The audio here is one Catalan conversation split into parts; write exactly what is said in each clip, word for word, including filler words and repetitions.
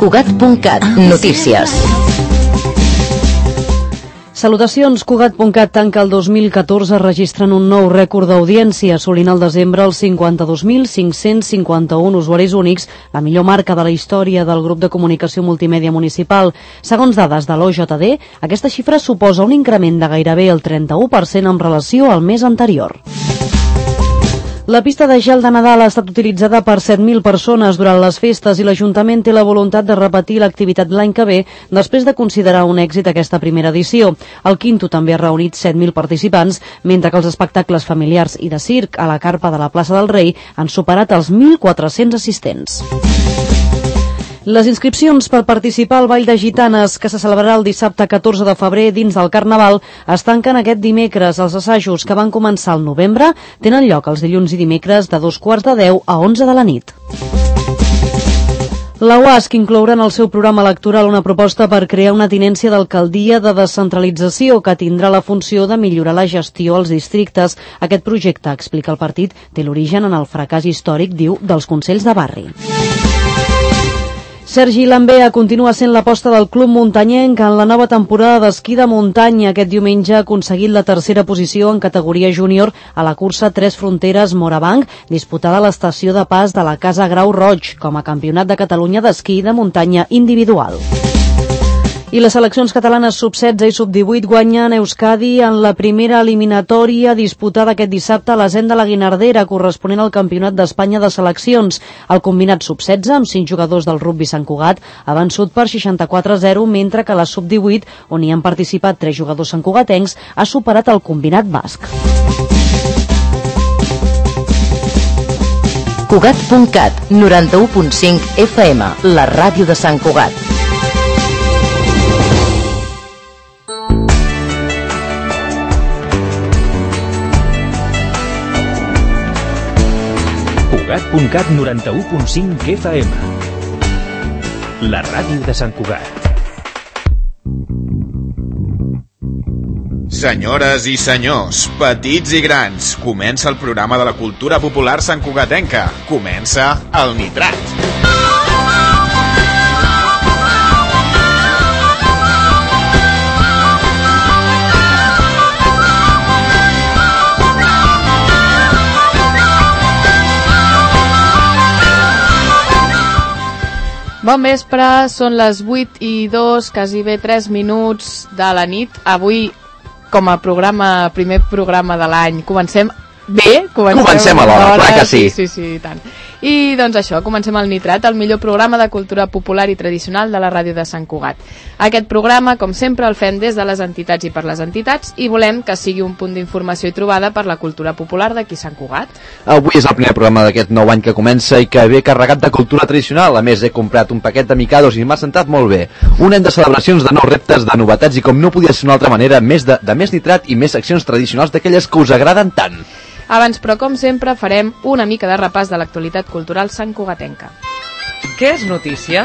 Cugat punt cat, notícies. Salutacions, Cugat punt cat tanca el dos mil catorze registrant un nou rècord d'audiència, assolint al desembre els cinquanta-dos mil cinc-cents cinquanta-un usuaris únics, la millor marca de la història del grup de comunicació multimèdia municipal. Segons dades de l'O J D, aquesta xifra suposa un increment de gairebé el trenta-u per cent en relació al mes anterior. La pista de gel de Nadal ha estat utilitzada per set mil persones durant les festes i l'Ajuntament té la voluntat de repetir l'activitat l'any que ve després de considerar un èxit aquesta primera edició. El Quinto també ha reunit set mil participants, mentre que els espectacles familiars i de circ a la carpa de la plaça del Rei han superat els mil quatre-cents assistents. Les inscripcions per participar al Ball de Gitanes, que se celebrarà el dissabte catorze de febrer dins del Carnaval, es tanquen aquest dimecres. Els assajos, que van començar al novembre, tenen lloc els dilluns i dimecres de dos quarts de deu a onze de la nit. La U A S C inclourà en el seu programa electoral una proposta per crear una tinència d'alcaldia de descentralització que tindrà la funció de millorar la gestió als districtes. Aquest projecte, explica el partit, té l'origen en el fracàs històric, diu, dels consells de barri. Sergi Lambea continua sent l'aposta del club muntanyenc en la nova temporada d'esquí de muntanya. Aquest diumenge ha aconseguit la tercera posició en categoria júnior a la cursa Tres Fronteres Morabanc, disputada a l'estació de pas de la Casa Grau Roig, com a campionat de Catalunya d'esquí de muntanya individual. I les seleccions catalanes sub setze i sub divuit guanyen Euskadi en la primera eliminatòria disputada aquest dissabte a l'Asen de la Guinardera, corresponent al Campionat d'Espanya de Seleccions. El combinat sub setze, amb cinc jugadors del rugbi Sant Cugat, ha vençut per seixanta-quatre a zero, mentre que la sub divuit, on hi han participat tres jugadors santcugatencs, ha superat el combinat basc. Cugat punt cat, noranta-u punt cinc F M, la ràdio de Sant Cugat. Cugat punt cat, noranta-u punt cinc F M, la ràdio de Sant Cugat. Senyores i senyors, petits i grans, comença el programa de la cultura popular santcugatenca. Comença el Nitrat. Bon vespre, són les vuit i dos, quasi bé tres minuts de la nit. Avui, com a programa, primer programa de l'any, comencem bé. Comencem, comencem a l'hora, clar que sí. Sí, sí, sí, i tant. I doncs això, comencem el Nitrat, el millor programa de cultura popular i tradicional de la ràdio de Sant Cugat. Aquest programa, com sempre, el fem des de les entitats i per les entitats i volem que sigui un punt d'informació i trobada per la cultura popular d'aquí Sant Cugat. Avui és el primer programa d'aquest nou any que comença i que ve carregat de cultura tradicional. A més, he comprat un paquet de micados i m'ha sentat molt bé. Un any de celebracions, de nous reptes, de novetats i, com no podia ser d'una altra manera, més de, de més nitrat i més seccions tradicionals d'aquelles que us agraden tant. Abans, però, com sempre, farem una mica de repàs de l'actualitat cultural santcugatenca. Què és notícia?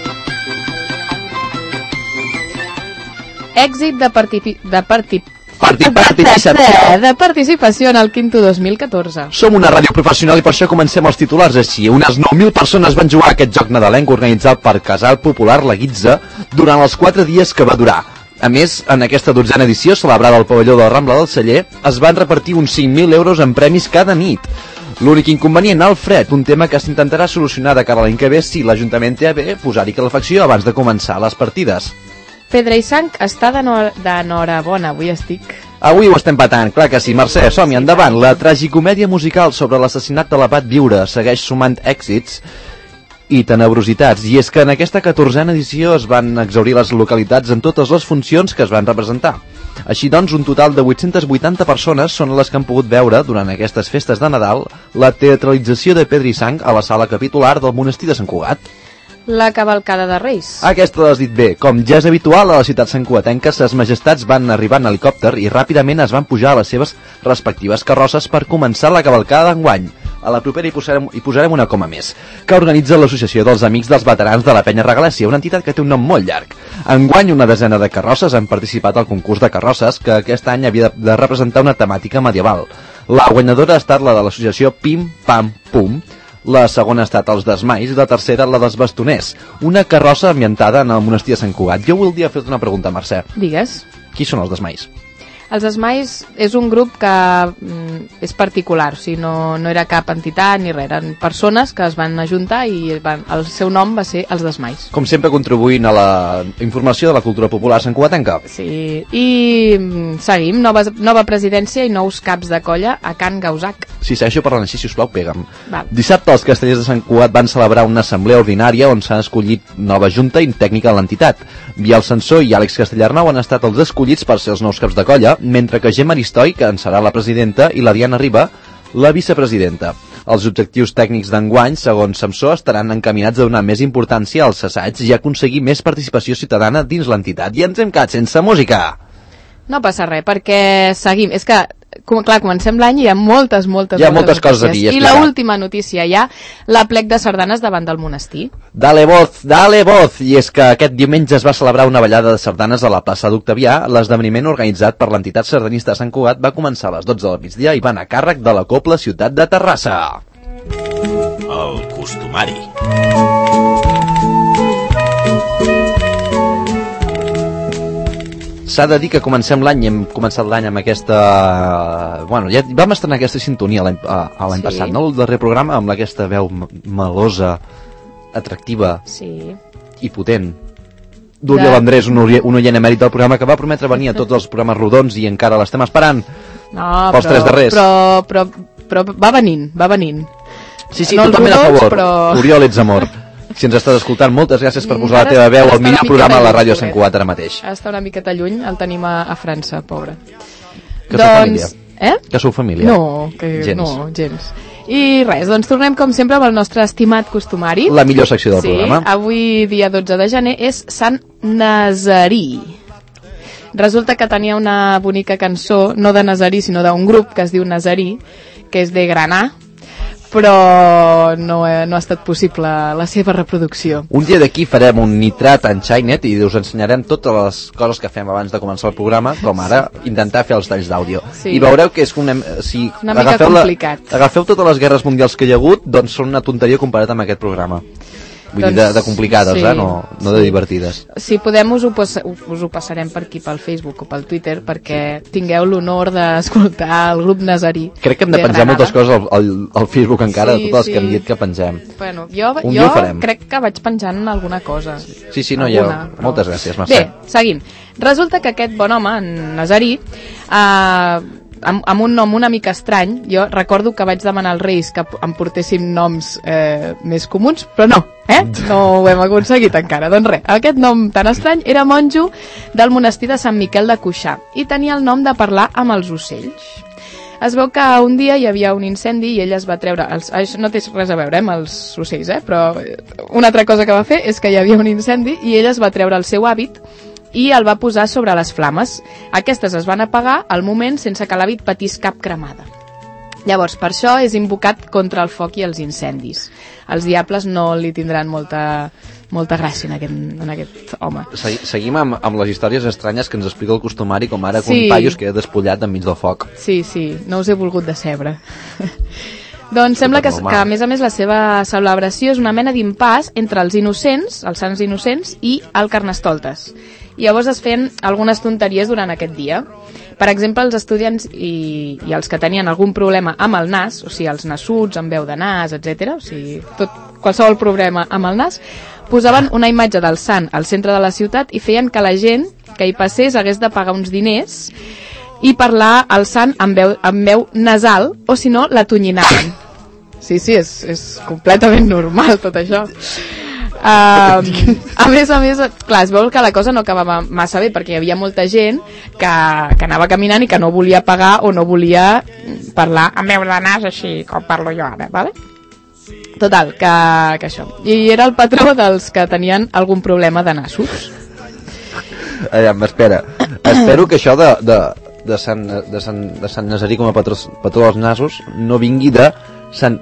Èxit de, partipi... de, parti... Parti, participació. de participació en el Quinto dos mil catorze. Som una ràdio professional i per això comencem els titulars així. Unes nou mil persones van jugar a aquest joc nadalenc organitzat per Casal Popular La Guitza durant els quatre dies que va durar. A més, en aquesta dotzena edició, celebrada al pavelló de la Rambla del Celler, es van repartir uns cinc mil euros en premis cada nit. L'únic inconvenient, el fred, un tema que s'intentarà solucionar de cara a l'any que ve si l'Ajuntament té a bé posar-hi calefacció abans de començar les partides. Pedra i Sang està d'enhorabona, avui estic... Avui ho estem patant, clar que sí. Mercè, som-hi, endavant. La tragicomèdia musical sobre l'assassinat de l'abat Viure segueix sumant èxits i tenebrositats, i és que en aquesta catorzena edició es van exhaurir les localitats en totes les funcions que es van representar. Així doncs, un total de vuit-centes vuitanta persones són les que han pogut veure, durant aquestes festes de Nadal, la teatralització de Pedra i Sang a la sala capitular del monestir de Sant Cugat. La cavalcada de Reis. Aquesta l'has dit bé. Com ja és habitual a la ciutat santcugatenca, ses majestats van arribar en helicòpter i ràpidament es van pujar a les seves respectives carrosses per començar la cavalcada d'enguany. A la propera hi posarem, hi posarem una coma més, que organitza l'Associació dels Amics dels Veterans de la Penya Regalèssia, una entitat que té un nom molt llarg. Enguany, una desena de carrosses han participat al concurs de carrosses, que aquest any havia de representar una temàtica medieval. La guanyadora ha estat la de l'associació Pim Pam Pum. La segona ha estat els Desmais i la tercera la dels Bastoners, una carrossa ambientada en el monestir de Sant Cugat. Jo voldria fer-te una pregunta, Mercè. Digues. Qui són els Desmais? Els Desmais és un grup que mm, és particular, o sigui, no, no era cap entitat ni res, eren persones que es van ajuntar i van, el seu nom va ser els Desmais. Com sempre contribuint a la informació de la cultura popular santcugatenca. Sí, i mm, seguim, nova, nova presidència i nous caps de colla a Can Gausac. Si segueixo parlant així, sisplau, pega'm. Val. Dissabte els castellers de Sant Cugat van celebrar una assemblea ordinària on s'ha escollit nova junta i tècnica de l'entitat. Biel Sansó i Àlex Castellarnau han estat els escollits per ser els nous caps de colla, mentre que Gemma Aristoi, que en serà la presidenta, i la Diana Riba, la vicepresidenta. Els objectius tècnics d'enguany, segons Samsó, estaran encaminats a donar més importància als assaigs i a aconseguir més participació ciutadana dins l'entitat. I ens hem quedat sense música. No passa res, perquè seguim. És que, com, clar, comencem l'any i hi ha moltes, moltes, hi ha moltes, moltes coses a dir. I l'última notícia ja, l'aplec de sardanes davant del monestir. Dale voz, dale voz! I és que aquest diumenge es va celebrar una ballada de sardanes a la plaça d'Octavià. L'esdeveniment organitzat per l'entitat sardanista de Sant Cugat va començar a les dotze del migdia i va anar a càrrec de la Cobla Ciutat de Terrassa. El costumari. S'ha de dir que comencem l'any, hem començat l'any amb aquesta... Bueno, ja vam estrenar aquesta sintonia l'any sí. passat, no? El darrer programa amb aquesta veu melosa, atractiva sí. i potent. D'Oriol de... Andrés, un, un oient emèrit del programa que va prometre venir a tots els programes rodons i encara l'estem esperant. No, pels però, tres darrers. Però, però, però va venint, va venint. Sí, sí, no totalment rodons, a favor. Però... Oriol, ets amor. Si ens estàs escoltant, moltes gràcies per posar la teva veu al millor programa de la ràdio Sant Cugat ara mateix. Està una miqueta lluny, el tenim a, a França, pobre. Que doncs... sou família. Eh? Que sou família. No, que, gens. no, gens. I res, doncs tornem com sempre amb el nostre estimat costumari. La millor secció del sí, programa. Avui, dia dotze de gener, és Sant Nazarí. Resulta que tenia una bonica cançó, no de Nazarí, sinó d'un grup que es diu Nazarí, que és de Granà, però no, no ha estat possible la seva reproducció. Un dia d'aquí farem un nitrat en Xainet i us ensenyarem totes les coses que fem abans de començar el programa, com ara intentar fer els talls d'àudio. Sí. I veureu que és una, si una mica complicat. La, agafeu totes les guerres mundials que hi ha hagut, doncs són una tonteria comparat amb aquest programa. Vull doncs, dir, de, de complicades, sí, eh? no, no de sí. divertides. Si podem us ho, us ho passarem per aquí, pel Facebook o pel Twitter, perquè tingueu l'honor d'escoltar el grup Nazarí. Crec que hem de, de penjar Granada. Moltes coses al, al, al Facebook encara, sí, de totes les sí. que hem dit que pengem. Bueno, jo, Un jo farem. crec que vaig penjant alguna cosa. Sí, sí, no, alguna, ja, però... moltes gràcies, Mercè. Bé, seguim. Resulta que aquest bon home, en Nazarí, eh, amb, amb un nom una mica estrany, jo recordo que vaig demanar als Reis que em portéssim noms eh, més comuns, però no, eh? No ho hem aconseguit encara. Doncs res, aquest nom tan estrany era monjo del monestir de Sant Miquel de Cuixà i tenia el nom de parlar amb els ocells. Es veu que un dia hi havia un incendi i ell es va treure... Els, això no té res a veure eh, amb els ocells, eh? Però una altra cosa que va fer és que hi havia un incendi i ell es va treure el seu hàbit i el va posar sobre les flames. Aquestes es van apagar al moment sense que l'hàbit patís cap cremada. Llavors, per això és invocat contra el foc i els incendis. Els diables no li tindran molta, molta gràcia en aquest, en aquest home. Seguim amb, amb les històries estranyes que ens explica el costumari, com ara sí. que un paio es queda despullat enmig del foc. Sí, sí, no us he volgut decebre. Doncs sembla que, que, a més a més, la seva celebració és una mena d'impàs entre els innocents, els sants innocents, i el Carnestoltes. I llavors es feien algunes tonteries durant aquest dia. Per exemple, els estudiants i, i els que tenien algun problema amb el nas, o sigui, els nassuts, amb veu de nas, etcètera, o sigui, tot, qualsevol problema amb el nas, posaven una imatge del sant al centre de la ciutat i feien que la gent que hi passés hagués de pagar uns diners i parlar al sant amb veu, amb veu nasal, o si no, l'atonyinaven. Sí, sí, és, és completament normal tot això. Uh, a més a més, clar, es veu que la cosa no acabava massa bé perquè hi havia molta gent que, que anava caminant i que no volia pagar o no volia parlar amb veu de nas així com parlo jo ara, vale? Total, que, que això. I era el patró dels que tenien algun problema de nassos. Aviam, espera. Espero que això de, de, de, Sant, de, Sant, de Sant Nazarí com a patró, patró dels nassos no vingui de Sant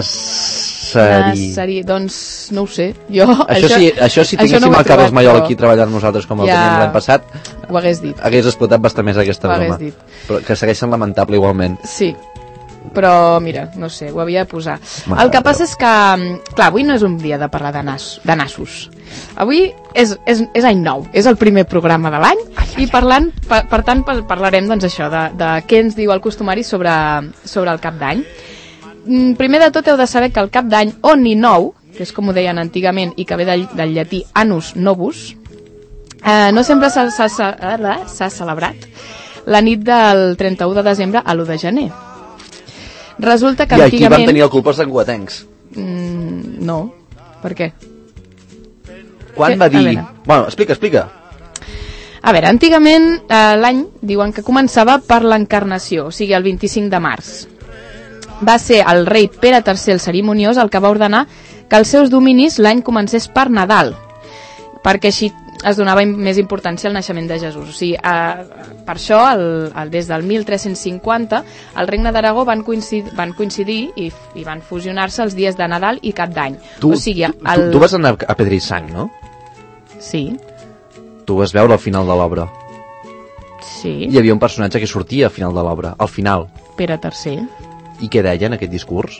Nazarí. Nazarí, doncs no ho sé. Jo, això, això, sí, això si tinguéssim no el Carles Maiol aquí treballant nosaltres com el ja teníem l'any passat, ho hagués dit. Hagués explotat bastant més aquesta broma. Però que segueixen lamentable igualment. Sí. però mira, no sé, ho havia de posar. El que passa és que, clar, avui no és un dia de parlar de, nas, de nassos. Avui és, és, és any nou, és el primer programa de l'any i parlant, per, per tant parlarem doncs això, de, de què ens diu el costumari sobre, sobre el cap d'any. Primer de tot heu de saber que el cap d'any Onni Nou, que és com ho deien antigament i que ve del, del llatí Annus Novus, eh, no sempre s'ha celebrat la nit del trenta-u de desembre a l'u de gener. Resulta que I antigament... aquí van tenir la culpa els santcugatencs. Mm, no, per què? Quan que, va dir... Bueno, explica, explica. A veure, antigament eh, l'any diuen que començava per l'encarnació, o sigui el vint-i-cinc de març. Va ser el rei Pere tercer el cerimoniós el que va ordenar que els seus dominis l'any comencés per Nadal, perquè així es donava més importància al naixement de Jesús. O sigui, eh, per això, el, el, des del mil tres-cents cinquanta, el Regne d'Aragó van coincidir, van coincidir i, i van fusionar-se els dies de Nadal i Cap d'Any. Tu, o sigui, el... el... tu, tu vas anar a Pedrisang, no? Sí. Tu vas veure al final de l'obra. Sí. Hi havia un personatge que sortia al final de l'obra, al final. Pere tercer. I què deia en aquest discurs?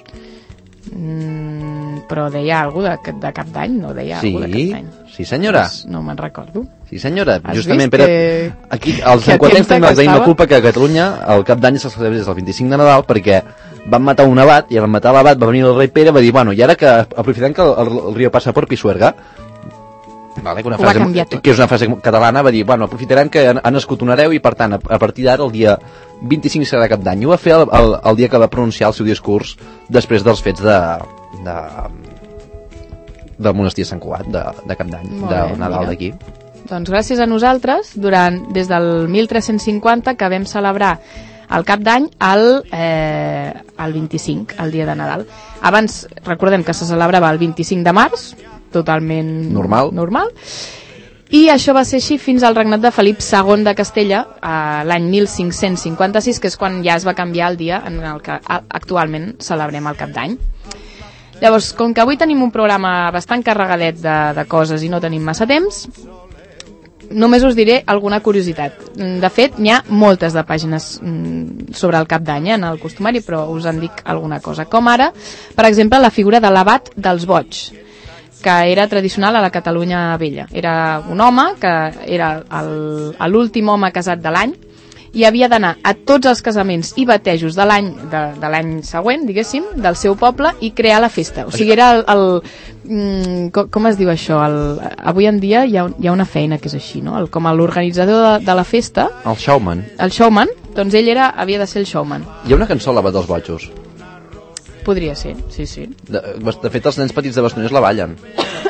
Mm, però deia alguna de, de Cap d'Any, no deia sí, alguna de Cap d'Any. Sí, senyora. Pues no me'n recordo. Sí, senyora. Has Justament, vist Pere, que... aquí els enquadrats tenen la culpa que a Catalunya el Cap d'Any se celebra des del vint-i-cinc de Nadal perquè van matar un abat i al matar l'abat va venir el rei Pere i va dir, bueno, i ara que aprofitant que el, el, el riu passa per Pisuerga, vale, que, una frase, que és una frase catalana, va dir, bueno, aprofitarem que ha nascut un hereu i per tant a, a partir d'ara el dia vint-i-cinc serà Cap d'Any. Ho va fer el, el, el dia que va pronunciar el seu discurs després dels fets de, de del monestir de Sant Cugat, de, de Cap d'Any, del Nadal d'aquí. Doncs gràcies a nosaltres, durant, des del mil tres-cents cinquanta, que vam celebrar el Cap d'Any al, eh, al vint-i-cinc, el dia de Nadal. Abans, recordem que se celebrava el vint-i-cinc de març, totalment normal, normal. I això va ser així fins al regnat de Felip segon de Castella, eh, l'any mil cinc-cents cinquanta-sis, que és quan ja es va canviar el dia en el que actualment celebrem el Cap d'Any. Llavors, com que avui tenim un programa bastant carregadet de, de coses i no tenim massa temps, només us diré alguna curiositat. De fet, n'hi ha moltes de pàgines sobre el Cap d'Any en el costumari, però us en dic alguna cosa. Com ara, per exemple, la figura de l'abat dels boigs, que era tradicional a la Catalunya vella. Era un home que era l'últim home casat de l'any i havia d'anar a tots els casaments i batejos de l'any de, de l'any següent, diguéssim, del seu poble i crear la festa. O sigui, era el... el mm, com, com es diu això? El, avui en dia hi ha, hi ha una feina que és així, no? El, com l'organitzador de, de la festa... El showman. El showman, doncs ell era, havia de ser el showman. Hi ha una cançó a l'Abat dels Bojos. Podria ser, sí, sí. De, de fet, els nens petits de Bastoners la ballen.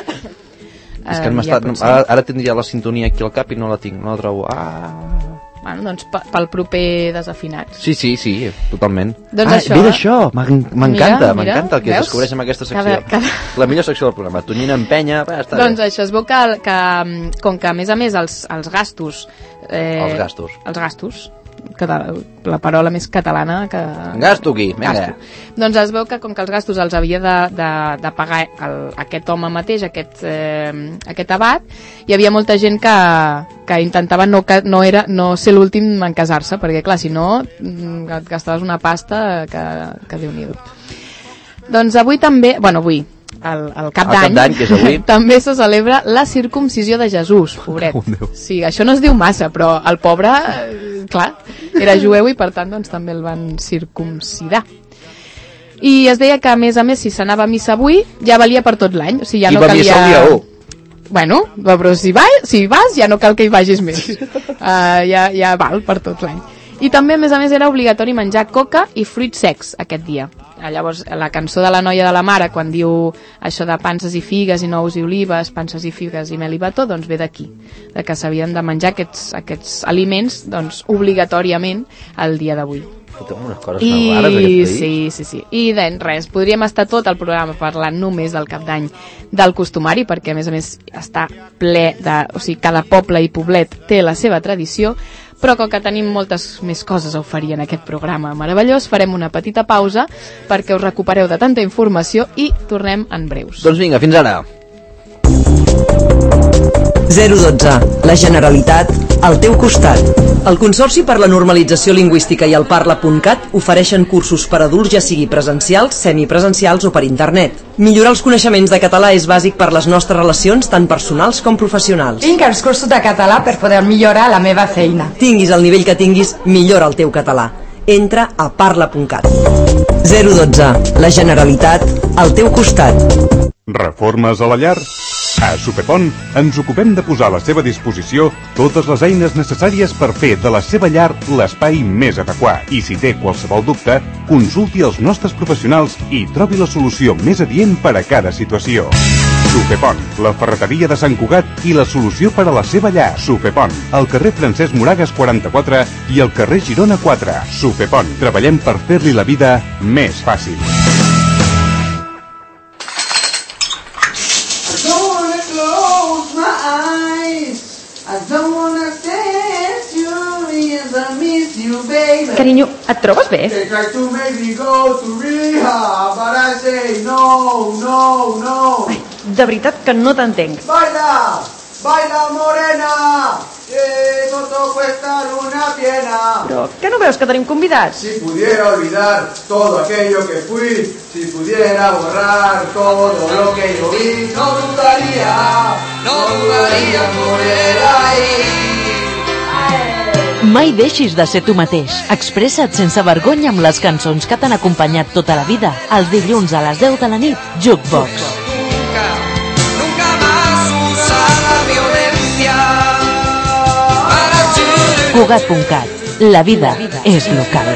Uh, és que no ja ara, ara tindria la sintonia aquí al cap i no la tinc, no la trobo. Ah... Bueno, doncs pel proper Desafinats. Sí, sí, sí, totalment. Doncs ah, això... ve d'això, m'encanta, m'encanta el que veus? descobreix amb aquesta secció. Cada, cada... La millor secció del programa, Tonyina empenya... Bah, està doncs bé. Això, es veu que, que com que a més a més els, els gastos... Eh, els gastos. Els gastos, català, la paraula més catalana que... Gasto aquí, vinga. Doncs es veu que com que els gastos els havia de, de, de pagar el, aquest home mateix, aquest, eh, aquest abat, hi havia molta gent que, que intentava no, no, era, no ser l'últim en casar-se, perquè clar, si no et gastaves una pasta que, que Déu-n'hi-do. Doncs avui també, bueno avui, el, el Cap d'Any, també se celebra la circumcisió de Jesús, pobret. Oh, sí, això no es diu massa, però el pobre, eh, clar, era jueu i per tant doncs, també el van circumcidar. I es deia que a més a més si s'anava a missa avui ja valia per tot l'any, o sigui ja I no calia... I va missa el dia u. Bueno, però si, va, si vas ja no cal que hi vagis més, uh, ja, ja val per tot l'any. I també a més a més era obligatori menjar coca i fruits secs aquest dia. Llavors la cançó de la noia de la mare quan diu això de panses i figues i nous i olives, panses i figues i mel i bató, doncs ve d'aquí, de que s'havien de menjar aquests, aquests aliments doncs obligatòriament el dia d'avui. Unes coses I, rares, aquest sí, sí, sí. I doncs res, podríem estar tot el programa parlant només del Cap d'Any del costumari, perquè a més a més està ple de... O sigui, cada poble i poblet té la seva tradició, però com que tenim moltes més coses a oferir en aquest programa meravellós, farem una petita pausa perquè us recupereu de tanta informació i tornem en breus. Doncs vinga, fins ara. zero dotze. La Generalitat al teu costat. El Consorci per la Normalització Lingüística i el Parla punt cat ofereixen cursos per adults, ja sigui presencials, semipresencials o per internet. Millorar els coneixements de català és bàsic per les nostres relacions, tant personals com professionals. Tinc els cursos de català per poder millorar la meva feina. Tinguis el nivell que tinguis, millora el teu català. Entra a parla punt cat. zero dotze. La Generalitat al teu costat. Reformes a la llar? A Supepont ens ocupem de posar a la seva disposició totes les eines necessàries per fer de la seva llar l'espai més adequat. I si té qualsevol dubte, consulti els nostres professionals i trobi la solució més adient per a cada situació. Supepont, la ferreteria de Sant Cugat i la solució per a la seva llar. Supepont, al carrer Francesc Moragas quaranta-quatre i al carrer Girona quatre. Supepont, treballem per fer-li la vida més fàcil. Carinyo, et trobes bé? Ai, de veritat que no t'entenc. Baila, baila morena, que todo cuesta una piena. Però que no veus que tenim convidats? Si pudiera olvidar todo aquello que fui, si pudiera borrar todo lo que yo vi, no dudaría, no dudaría en volver ahí. Mai deixis de ser tu mateix. Expressa't sense vergonya amb les cançons que t'han acompanyat tota la vida. Els dilluns a les deu de la nit, Jukebox. Nunca, nunca más usar la violencia. Cugat punt cat. La vida és local.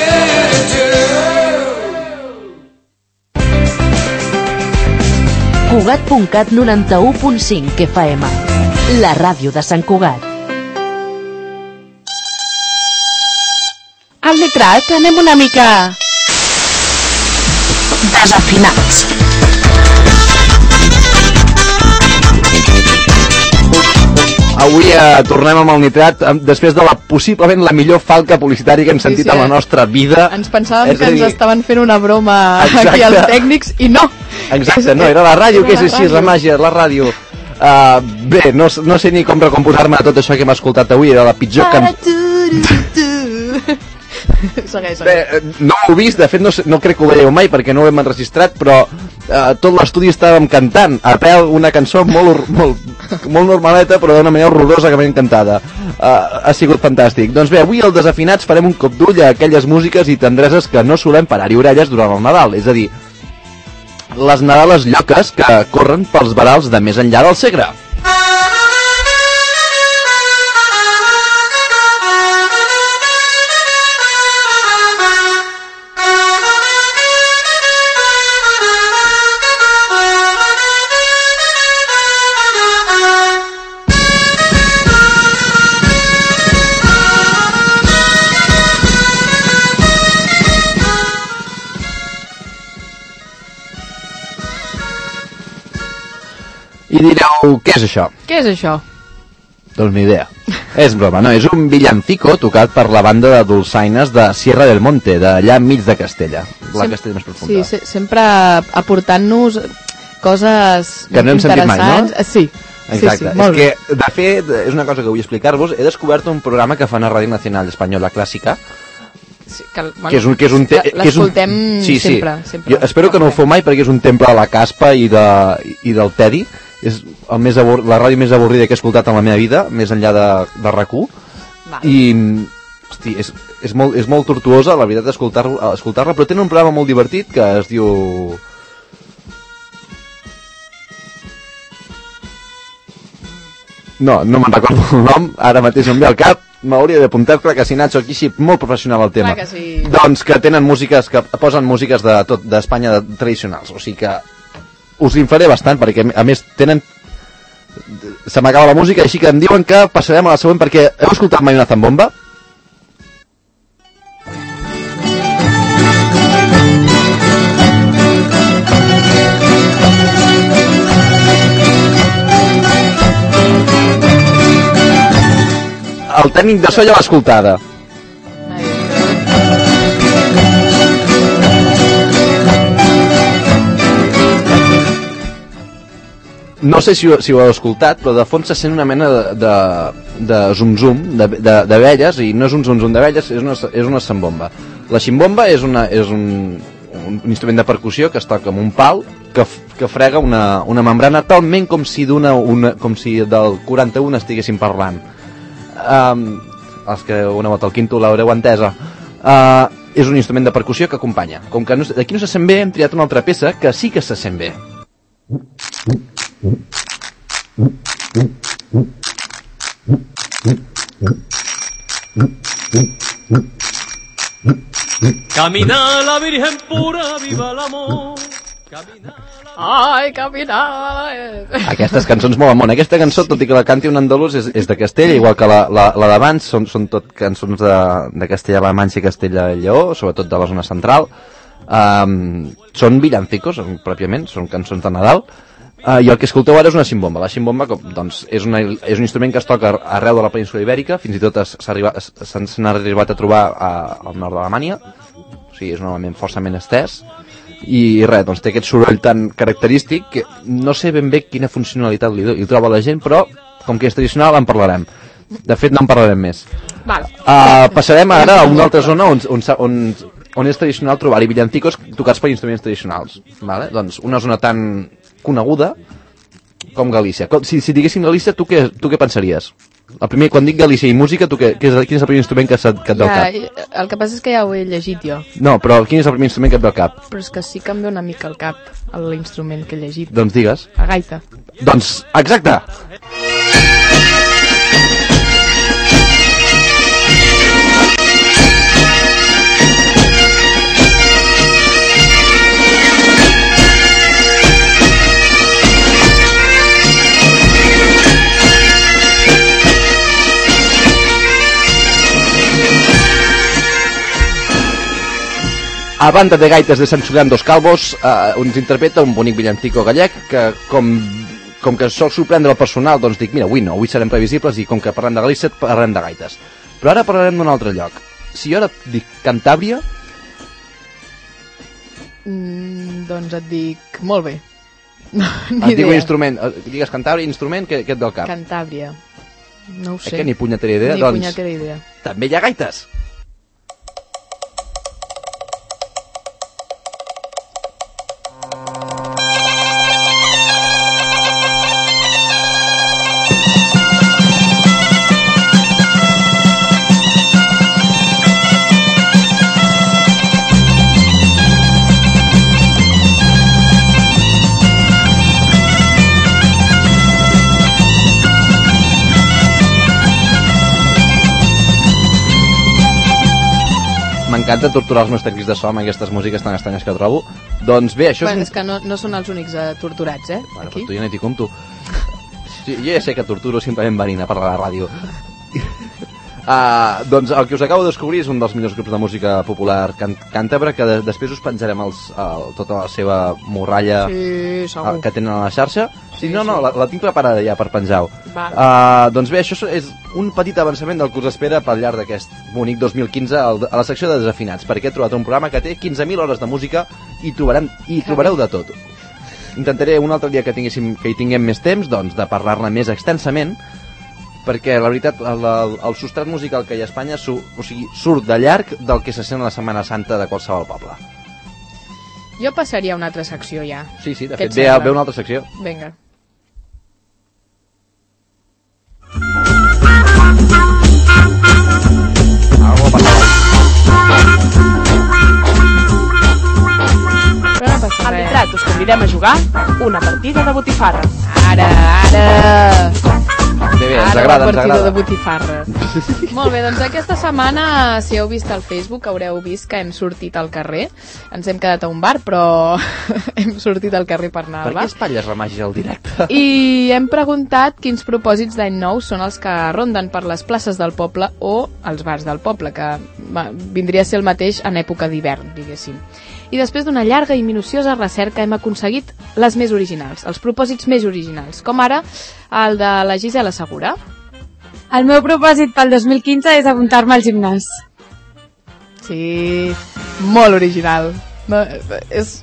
Cugat punt cat noranta-u punt cinc F M. La ràdio de Sant Cugat. Al nitrat anem una mica desafinats. Avui eh, tornem amb el nitrat eh, després de la possiblement la millor falca publicitària que hem sentit sí, sí. en la nostra vida. Ens pensàvem és que ens dir... estaven fent una broma Exacte. aquí als tècnics i no. Exacte, no, era la ràdio, que és així, la màgia, la ràdio. Uh, bé, no, no sé ni com recomposar-me de tot això que hem escoltat avui, era la pitjor cançó. Segueix, segueix. Bé, no ho he vist, de fet no, no crec que ho veieu mai perquè no ho hem enregistrat, però uh, tot l'estudi estàvem cantant a peu una cançó molt, molt, molt normaleta però d'una manera horrorosa que m'ha encantada. Uh, ha sigut fantàstic. Doncs bé, avui al Desafinats farem un cop d'ull a aquelles músiques i tendreses que no solem parar-hi orelles durant el Nadal, és a dir, les Nadales lloques que corren pels verals de més enllà del Segre. I direu, què és això? Què és això? Doncs ni idea. És broma, no? És un villancico tocat per la banda de dolçaines de Sierra del Monte, d'allà enmig de Castella, la Sem Castella més profunda. Sí, se sempre aportant-nos coses que no hem sentit mai, no? Sí. Exacte. Sí, sí, és que, de fet, és una cosa que vull explicar-vos. He descobert un programa que fan a Ràdio Nacional Espanyola Clàssica, sí, que, bueno, que és un, que és un te l'escoltem sí, sí. sempre, sempre. Jo espero que no ho feu mai perquè és un temple de la caspa i, de, i del Teddy. És el més la ràdio més avorrida que he escoltat en la meva vida, més enllà de, de RAC u. Vale. I hosti, és, és, molt, és molt tortuosa la veritat escoltar-la, escoltar però tenen un programa molt divertit que es diu no, no me'n recordo el nom, ara mateix em ve al cap, m'hauria d'apuntar, clar que si Nacho aquí sí, molt professional el tema. Que sí. Doncs que tenen músiques, que posen músiques de tot d'Espanya de, tradicionals, o sigui que us l'infaré bastant perquè a més tenen se m'acaba la música així que em diuen que passarem a la següent perquè heu escoltat mai una zambomba? El tècnic de so ja l'ha escoltada. no sé si ho, si ho heu escoltat, però de fons se sent una mena de, de, de zum-zum d'abelles, i no és un zum-zum d'abelles, és una, és una sambomba. La ximbomba és, una, és un, un instrument de percussió que es toca amb un pal que, que frega una, una membrana talment com si, d'una, una, com si del quaranta-un estiguessin parlant. Um, els que una volta al quinto l'haureu entesa. Uh, és un instrument de percussió que acompanya. Com que no, d'aquí no se sent bé, hem triat una altra peça que sí que se sent bé. Camina la Virgen pura, viva l'amor. Ai, caminar... Aquestes cançons molen molt. Aquesta cançó, tot i que la canti un andalús, és, és de Castella, igual que la, la, la d'abans, són, són tot cançons de, de Castella-La Manxa i Castella-Lleó, sobretot de la zona central. Um, són villancicos, pròpiament, són cançons de Nadal. Uh, I el que escolteu ara és una ximbomba. La ximbomba, com, doncs, és, una, és un instrument que es toca arreu de la península Ibèrica, fins i tot s'han arribat a trobar a, al nord d'Alemanya. O sigui, és un element forçament estès. I res, doncs té aquest soroll tan característic que no sé ben bé quina funcionalitat li, li troba la gent, però com que és tradicional en parlarem. De fet, no en parlarem més. Vale. Uh, passarem ara a una altra zona on, on, on, on és tradicional trobar-hi villancicos tocats per instruments tradicionals. Vale? Doncs una zona tan coneguda com Galícia. Si, si diguéssim Galícia, tu què, tu què pensaries? El primer, quan dic Galícia i música, tu què, què és, quin és el primer instrument que, que et ve al cap? Ja, el que passa és que ja ho he llegit jo. No, però quin és el primer instrument que et ve al cap? Però és que sí que em ve una mica al cap l'instrument que he llegit. Doncs digues. La gaita. Doncs, exacte! A banda de gaites de Sant Julián dos Calvos, eh, ens interpreta un bonic villancico gallec que, com, com que sol sorprendre el personal, doncs dic, mira, avui no, avui serem previsibles i com que parlem de Galícia, parlem de gaites. Però ara parlarem d'un altre lloc. Si jo ara dic Cantàbria... Mm, doncs et dic, molt bé. No, ni et dic un instrument, digues Cantàbria, instrument, què, què et ve al cap? Cantàbria. No ho sé. Eh que ni punyetera idea? Ni Doncs punyetera idea. També hi ha gaites. M'encanta torturar els meus tècnics de so amb aquestes músiques tan estranyes que trobo. Doncs bé, això bueno, és... és que no, no són els únics eh, torturats, eh? Bueno, aquí. però tu ja no t'hi compto. Sí, jo ja sé que torturo simplement venint a parlar a la ràdio. Uh, doncs el que us acabo de descobrir és un dels millors grups de música popular can càntabra, que de després us penjarem els, el, tota la seva morralla sí, uh, que tenen a la xarxa. Sí, no, no, la, la tinc preparada ja per penjar-ho. Vale. Uh, doncs bé, això és un petit avançament del que us espera pel llarg d'aquest bonic dos mil quinze a la secció de desafinats, perquè he trobat un programa que té quinze mil hores de música i, trobarem, i trobareu de tot. Intentaré un altre dia que, tinguéssim, que hi tinguem més temps, doncs, de parlar-ne més extensament, perquè la veritat el, el, el substrat musical que hi ha a Espanya su, o sigui, surt de llarg del que se sent a la Setmana Santa de qualsevol poble. Jo passaria a una altra secció ja. Sí, sí, de fet ve, ve una altra secció. Vinga. Al nitrat us convidem a jugar una partida de botifarra. Ara, ara... Bé, bé, ens Ara agrada, la ens partida agrada. de botifarra. Molt bé, doncs aquesta setmana, si heu vist al Facebook, haureu vist que hem sortit al carrer. Ens hem quedat a un bar, però hem sortit al carrer per anar Per al bar. què espatlles la màgia al directe? I hem preguntat quins propòsits d'any nou són els que ronden per les places del poble o els bars del poble, que va, vindria a ser el mateix en època d'hivern, diguéssim. I després d'una llarga i minuciosa recerca hem aconseguit les més originals, els propòsits més originals, com ara el de la Gisela Segura. El meu propòsit pel dos mil quinze és apuntar-me al gimnàs. Sí, molt original. No, és,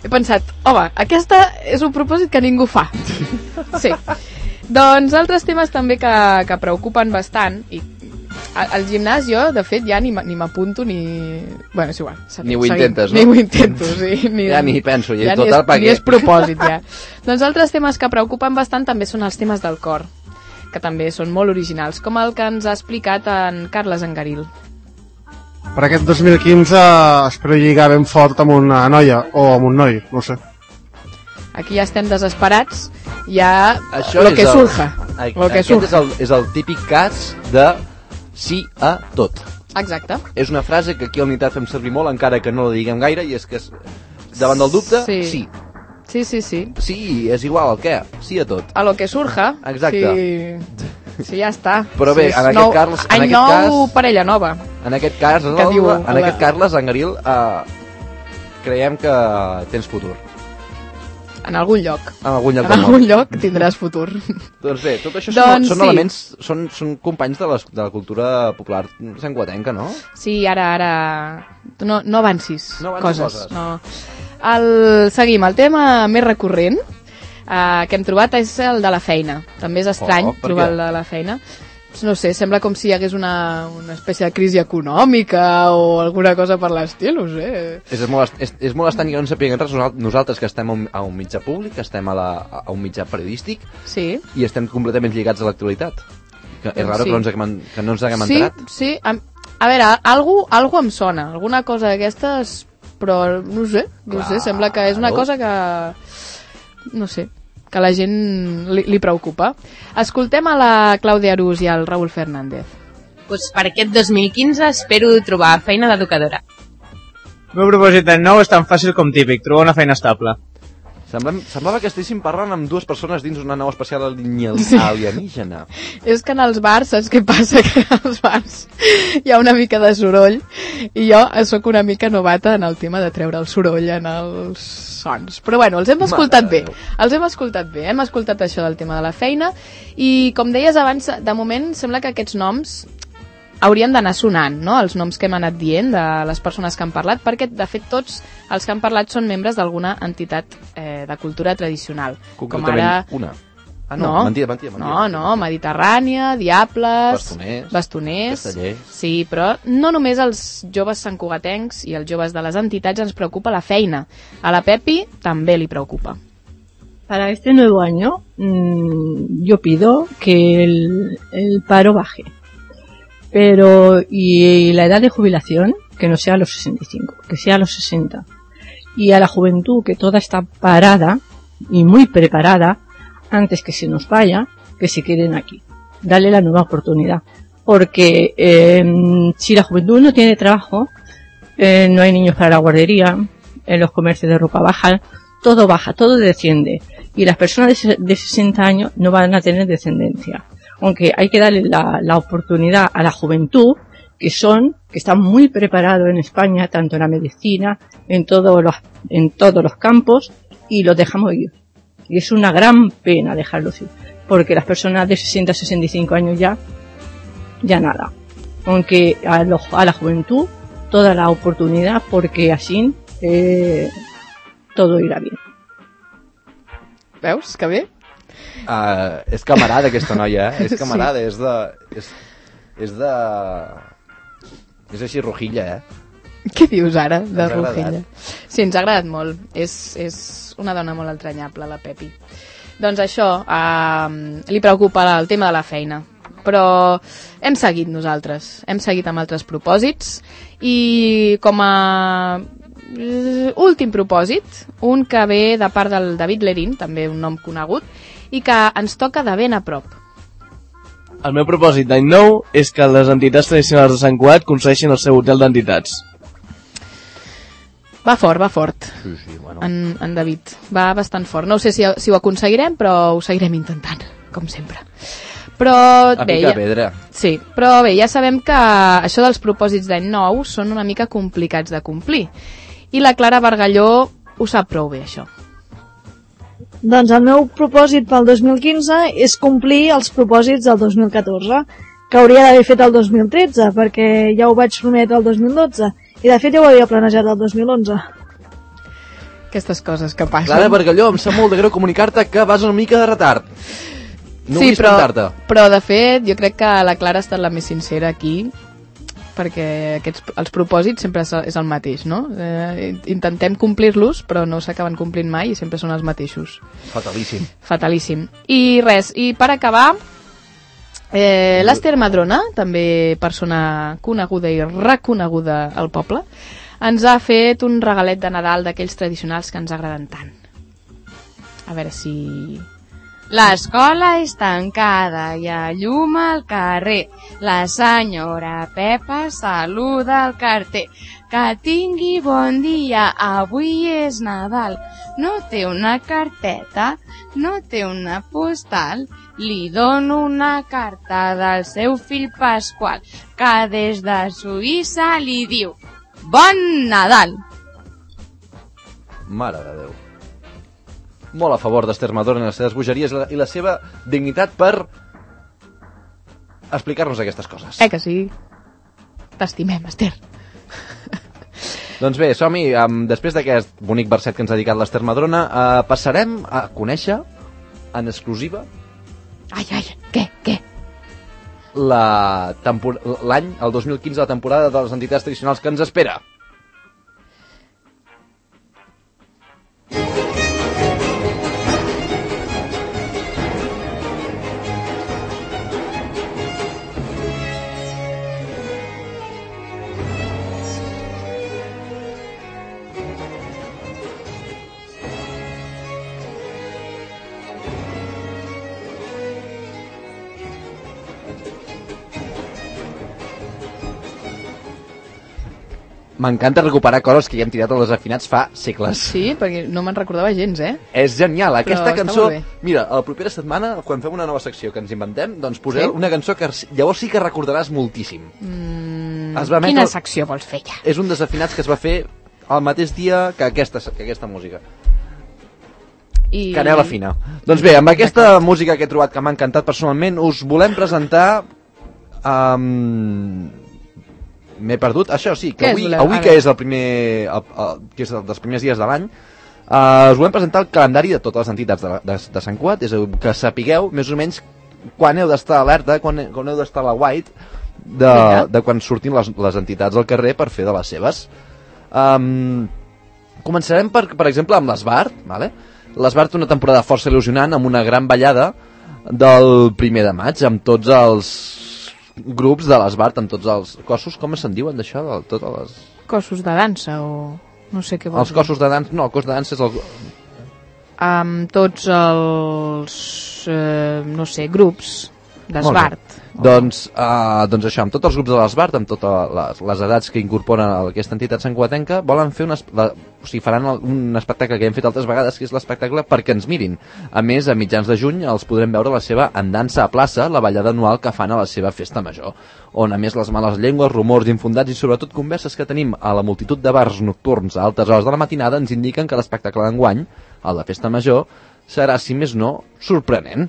he pensat, home, aquesta és un propòsit que ningú fa. Sí. Doncs altres temes també que, que preocupen bastant, i al gimnàs jo, de fet, ja ni m'apunto ni... Bueno, és igual. Ni ho intentes, no? Ni ho intento, sí. Ni, ja ni penso, ja, ja total, ni, és, ni és propòsit, ja. Doncs altres temes que preocupen bastant també són els temes del cor, que també són molt originals, com el que ens ha explicat en Carles Angaril. Per aquest dos mil quinze espero lligar ben fort amb una noia, o amb un noi, no sé. Aquí ja estem desesperats, ja Això lo que el, surja. A, lo que aquest surja. és el, és el típic cas de sí a tot. Exacte. És una frase que aquí al Nitrat fem servir molt, encara que no la diguem gaire, i és que és, davant del dubte, sí. sí. Sí, sí, sí. Sí, és igual al què, sí a tot. A lo que surja. Exacte. Sí, sí ja està. Però bé, sí, en aquest nou, cas... Any nou, cas, parella nova. En aquest cas, en, el, diu, en la... aquest Carles Angaril, uh, creiem que tens futur. En algun lloc. En algun lloc, en algun lloc tindràs futur. Doncs bé, tot això doncs són, són sí. elements, són, són companys de, les, de la cultura popular santcugatenca, no? Sí, ara, ara... No, no avancis, no avancis coses. coses. No. El, seguim, el tema més recurrent uh, que hem trobat és el de la feina. També és estrany oh, trobar el de la feina. No sé, sembla com si hi hagués una, una espècie de crisi econòmica o alguna cosa per l'estil, no sé. És molt, és, és molt estrany que no en sapiguem res nosaltres, que estem a un, a un mitjà públic, que estem a, la, a un mitjà periodístic, sí. i estem completament lligats a l'actualitat. Que és raro sí. que, no ens haguem, que no ens haguem sí, enterat. Sí, a, a veure, algú, algú em sona, alguna cosa d'aquestes, però no sé, no Clar, sé, sembla que és una no? cosa que... no sé... que la gent li, li preocupa. Escoltem a la Clàudia Arús i al Raúl Fernández. Pues per aquest dos mil quinze espero trobar feina d'educadora. El meu propòsit d'any nou és tan fàcil com típic, trobar una feina estable. Semblava, semblava que estiguéssim parlant amb dues persones dins una nau espacial alienígena. Sí. És que en els bars, saps què passa? Que als bars hi ha una mica de soroll i jo sóc una mica novata en el tema de treure el soroll en els sons. Però bueno, els hem escoltat bé. Els hem escoltat bé. Hem escoltat això del tema de la feina i, com deies abans, de moment sembla que aquests noms haurien d'anar sonant, no?, els noms que hem anat dient de les persones que han parlat, perquè de fet tots els que han parlat són membres d'alguna entitat eh, de cultura tradicional. Concretament com ara... una. Ah, no, no, mentida, mentida, mentida. No, no, Mediterrània, Diables... Bastoners. Bastoners. Castellers. Sí, però no només els joves santcugatencs i els joves de les entitats ens preocupa la feina. A la Pepi també li preocupa. Para este nuevo año, mmm, yo pido que el, el paro baje. Pero, y la edad de jubilación, que no sea a los sesenta y cinco, que sea a los sesenta. Y a la juventud, que toda está parada y muy preparada, antes que se nos vaya, que se queden aquí. Dale la nueva oportunidad. Porque eh, si la juventud no tiene trabajo, eh, no hay niños para la guardería, en los comercios de ropa bajan, todo baja, todo desciende. Y las personas de, de sesenta años no van a tener descendencia. Aunque hay que darle la, la oportunidad a la juventud, que son, que están muy preparados en España, tanto en la medicina, en todos los, en todos los campos, y los dejamos ir. Y es una gran pena dejarlos ir, porque las personas de sesenta a sesenta y cinco años ya, ya nada. Aunque a, los, a la juventud, toda la oportunidad, porque así eh, todo irá bien. Veus que bé? Uh, és camarada aquesta noia, eh? És camarada, sí. és de... És, és de... És així rojilla, eh? Què dius ara, de rojilla? Sí, ens ha agradat molt. És, és una dona molt entranyable, la Pepi. Doncs això, uh, li preocupa el tema de la feina. Però hem seguit nosaltres, hem seguit amb altres propòsits i com a últim propòsit, un que ve de part del David Lerín, també un nom conegut, i que ens toca de ben a prop. El meu propòsit d'any nou és que les entitats tradicionals de Sant Cugat construeixin el seu hotel d'entitats. Va fort, va fort, sí, sí, bueno. en, en David, va bastant fort. No sé si, si ho aconseguirem, però ho seguirem intentant, com sempre. Però a bé, picar ja, pedra. Sí, però bé, ja sabem que això dels propòsits d'any nou són una mica complicats de complir. I la Clara Bargalló ho sap prou bé, això. Doncs el meu propòsit pel dos mil quinze és complir els propòsits del dos mil catorze, que hauria d'haver fet el dos mil tretze, perquè ja ho vaig prometre el dos mil dotze, i de fet ja ho havia planejat el dos mil onze. Aquestes coses que passen. Clara Bargalló, em sap molt de greu comunicar-te que vas una mica de retard. No sí, vull però, espantar-te. però de fet jo crec que la Clara ha estat la més sincera aquí, perquè aquests, els propòsits sempre és, és el mateix, no? Eh, intentem complir-los, però no s'acaben complint mai i sempre són els mateixos. Fatalíssim. Fatalíssim. I res, i per acabar, eh, l'Ester Madrona, també persona coneguda i reconeguda al poble, ens ha fet un regalet de Nadal d'aquells tradicionals que ens agraden tant. A veure si... L'escola és tancada, hi ha llum al carrer. La senyora Pepa saluda al carter. Que tingui bon dia, avui és Nadal. No té una carteta, no té una postal. Li dono una carta del seu fill Pasqual, que des de Suïssa li diu Bon Nadal! Mare de Déu. Molt a favor d'Ester Madrona i les seves bogeries i la seva dignitat per explicar-nos aquestes coses. Eh que sí? T'estimem, Ester. Doncs bé, som-hi. Um, després d'aquest bonic verset que ens ha dedicat l'Ester Madrona, uh, passarem a conèixer en exclusiva... Ai, ai, què, què? La tempor... l'any, el dos mil quinze, la temporada de les entitats tradicionals que ens espera. M'encanta recuperar coses que ja hem tirat als desafinats fa segles. Sí, perquè no me'n recordava gens, eh? És genial, aquesta Però cançó... està molt bé. Mira, la propera setmana, quan fem una nova secció que ens inventem, doncs posaré Sí? una cançó que llavors sí que recordaràs moltíssim. Mm, Es va emetre- quina secció vols fer ja? És un desafinats que es va fer el mateix dia que aquesta, que aquesta música. I... Canela fina. Doncs bé, amb aquesta música que he trobat que m'ha encantat personalment, us volem presentar... Um... M'he perdut. Això sí, que Què avui, és voleu? avui A que veure. és el primer, el, el, que és el dels primers dies de l'any, uh, us volem presentar el calendari de totes les entitats de, de, de Sant Cugat, és a dir, que sapigueu més o menys quan heu d'estar alerta, quan, quan heu d'estar a la white, de, de quan surtin les, les entitats al carrer per fer de les seves. Um, començarem, per, per exemple, amb l'Esbart. Vale? L'Esbart té una temporada força il·lusionant amb una gran ballada del primer de maig, amb tots els grups de l'Esbart, amb tots els cossos, com se'n diuen d'això? De totes les... Cossos de dansa o... no sé què vols Els cossos de dansa... No, el cos de dansa és el... Amb tots els... Eh, no sé, grups d'Esbart. Doncs, uh, doncs això, amb tots els grups de l'Esbart, amb totes les, les edats que incorporen a aquesta entitat santcugatenca, volen fer un, es- la, o sigui, faran el- un espectacle que hem fet altres vegades, que és l'espectacle Perquè ens mirin. A més, a mitjans de juny els podrem veure la seva andança a plaça, la ballada anual que fan a la seva festa major, on a més les males llengües, rumors infundats i sobretot converses que tenim a la multitud de bars nocturns a altes hores de la matinada ens indiquen que l'espectacle d'enguany, el de festa major, serà, si més no, sorprenent.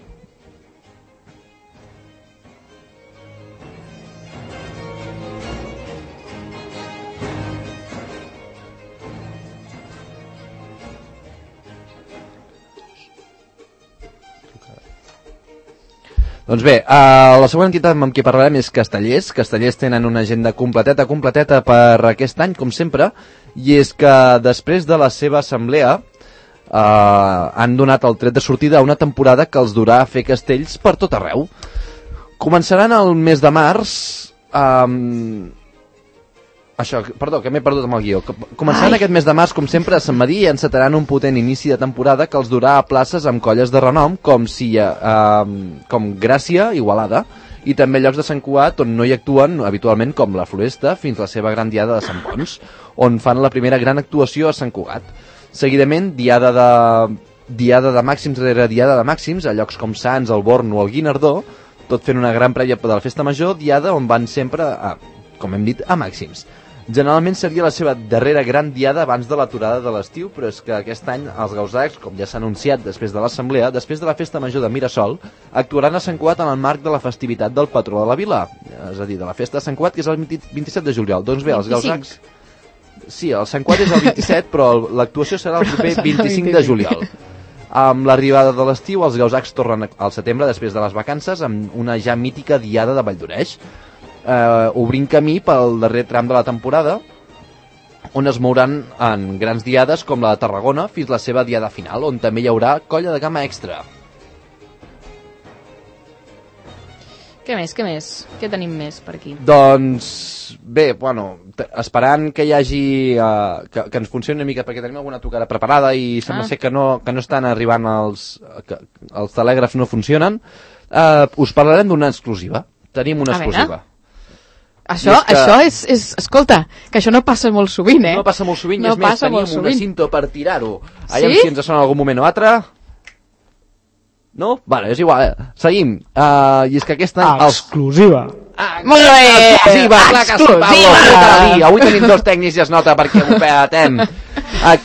Doncs bé, uh, la següent entitat amb qui parlarem és Castellers. Castellers tenen una agenda completeta, completeta per aquest any, com sempre, i és que després de la seva assemblea uh, han donat el tret de sortida a una temporada que els durà a fer castells per tot arreu. Començaran el mes de març... Um, això, perdó, que m'he perdut amb el guió. Començaran Ai. aquest mes de març, com sempre, a Sant Madí i encetaran un potent inici de temporada que els durà a places amb colles de renom com Sia, eh, com Gràcia, Igualada, i també llocs de Sant Cugat on no hi actuen habitualment com la Floresta fins la seva gran diada de Sant Pons, on fan la primera gran actuació a Sant Cugat. Seguidament, diada de, diada de màxims rere diada de màxims a llocs com Sants, el Born o el Guinardó, tot fent una gran prèvia de la festa major, diada on van sempre, a, com hem dit, a màxims. Generalment seria la seva darrera gran diada abans de l'aturada de l'estiu, però és que aquest any els gausacs, com ja s'ha anunciat després de l'assemblea, després de la festa major de Mirasol, actuaran a Sant Cugat en el marc de la festivitat del patró de la vila, és a dir, de la festa de Sant Cugat, que és el vint-i-set de juliol. Doncs bé, els gausacs... Sí, el Sant Cugat és el vint-i-set, però l'actuació serà el proper vint-i-cinc de juliol. Amb l'arribada de l'estiu, els Gausacs tornen al setembre, després de les vacances, amb una ja mítica diada de Valldoreix, eh, obrint camí pel darrer tram de la temporada, on es mouran en grans diades com la de Tarragona fins la seva diada final, on també hi haurà colla de gamma extra. Què més, què més? Què tenim més per aquí? Doncs, bé, bueno, esperant que hi hagi... Uh, que, que ens funcioni una mica, perquè tenim alguna trucada preparada i sembla ah. ser que no, que no estan arribant els... que els telègrafs no funcionen, uh, us parlarem d'una exclusiva. Tenim una exclusiva. Això, és que... això és, és... Escolta, que això no passa molt sovint, eh? No passa molt sovint, no i és més, tenim una cinta per tirar-ho. Allà sí? Si ens sona en algun moment o altre... No? Vale, és igual. Eh? Seguim. Uh, I és que aquest any... Exclusiva. Ah, molt bé! Exclusiva! Clar que sí, Pablo! Avui tenim dos tècnics i es nota perquè ho petem. Uh,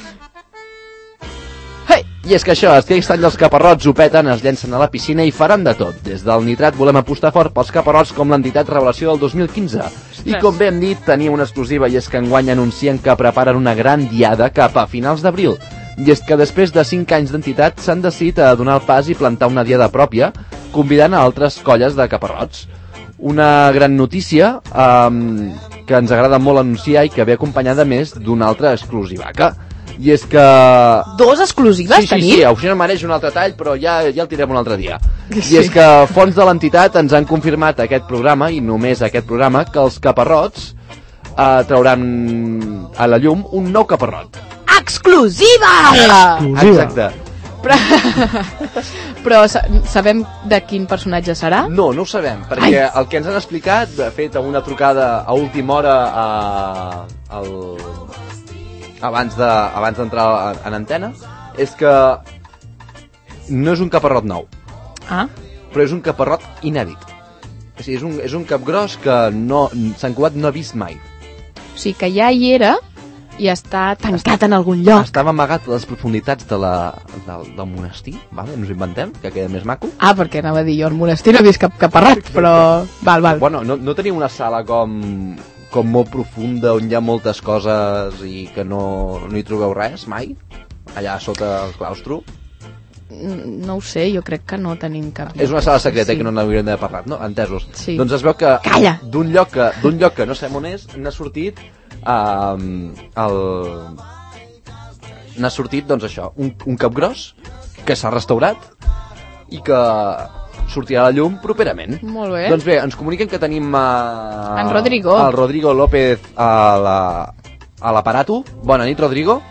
I és que això, aquest any els caparrots ho peten, es llencen a la piscina i faran de tot. Des del Nitrat volem apostar fort pels caparrots com l'entitat Revelació del dos mil quinze. I com bé hem dit, tenim una exclusiva i és que enguany anuncien que preparen una gran diada cap a finals d'abril. I és que després de cinc anys d'entitat s'han decidit a donar el pas i plantar una diada pròpia, convidant a altres colles de caparrots. Una gran notícia um, que ens agrada molt anunciar i que ve acompanyada més d'una altra exclusivaca. I és que... Dos exclusives sí, sí, tenim? Sí, sí, això no mereix un altre tall, però ja, ja el tirem un altre dia. Sí. I és que fons de l'entitat ens han confirmat aquest programa, i només aquest programa, que els caparrots eh, trauran a la llum un nou caparrot. Exclusiva! Exclusiva! Exacte. Però, però sabem de quin personatge serà? No, no ho sabem, perquè Ai. el que ens han explicat, de fet, una trucada a última hora a, al... abans de abans d'entrar en antena, és que no és un caparrot nou. Ah. Però és un caparrot inèdit. O sigui, és un, és un capgros que no, Sant Cugat no ha vist mai. O sigui, que ja hi era i està tancat en algun lloc. Estava amagat a les profunditats de la, del, del monestir, vale? Ens ho inventem, que queda més maco. Ah, perquè anava a dir, jo al monestir no he vist cap caparrot, però... Val, val. Bueno, no, no teniu una sala com... com molt profunda, on hi ha moltes coses i que no, no hi trobeu res, mai? Allà sota el claustro? No ho sé, jo crec que no tenim cap lloc. És una sala secreta sí. que no n'hauríem d'haver parlat, no? Entesos. Sí. Doncs es veu que Calla! d'un lloc que, d'un lloc que no sabem on és, n'ha sortit um, el... n'ha sortit, doncs això, un, un capgros que s'ha restaurat i que sortirà a la llum properament. Molt bé. Doncs bé, ens comuniquen que tenim uh, en Rodrigo. el Rodrigo López a la, a l'aparato. Bona nit, Rodrigo.